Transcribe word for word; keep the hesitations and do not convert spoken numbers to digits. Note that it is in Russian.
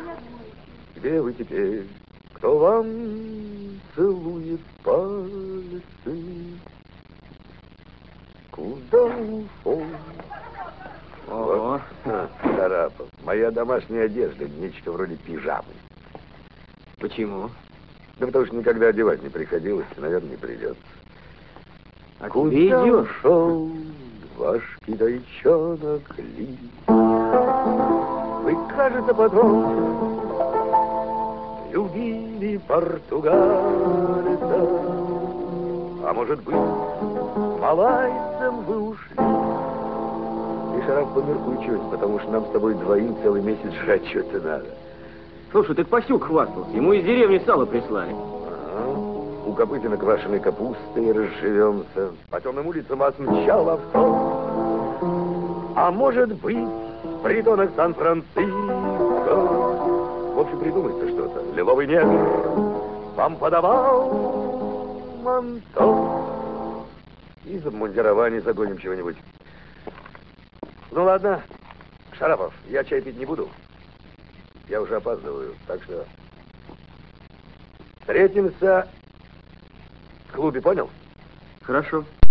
Где вы теперь? Кто вам целует пальцы? Куда ушел? Ого. Вот. Шарапов, моя домашняя одежда, нечто вроде пижамы. Почему? Да потому что никогда одевать не приходилось, и, наверное, не придется. А Куда тебе идет? ушел ваш китайчонок Ли? Вы, кажется, потом любили португальца, а может быть, малайцем вы ушли. И, Шарап, померкуй чуть, потому что нам с тобой двоим целый месяц жрать что-то надо. Слушай, так Пасюк хвастался. Ему из деревни сало прислали. Ага. У Копытина квашеной капустой разживемся. По темным улицам вас мчал авто. А может быть, в притонах Сан-Франциско. В общем, придумайте что-то. Лиловый негр вам подавал манто. Из обмундирования загоним чего-нибудь. Ну ладно, Шарапов, я чай пить не буду. Я уже опаздываю, так что встретимся в клубе, понял? Хорошо.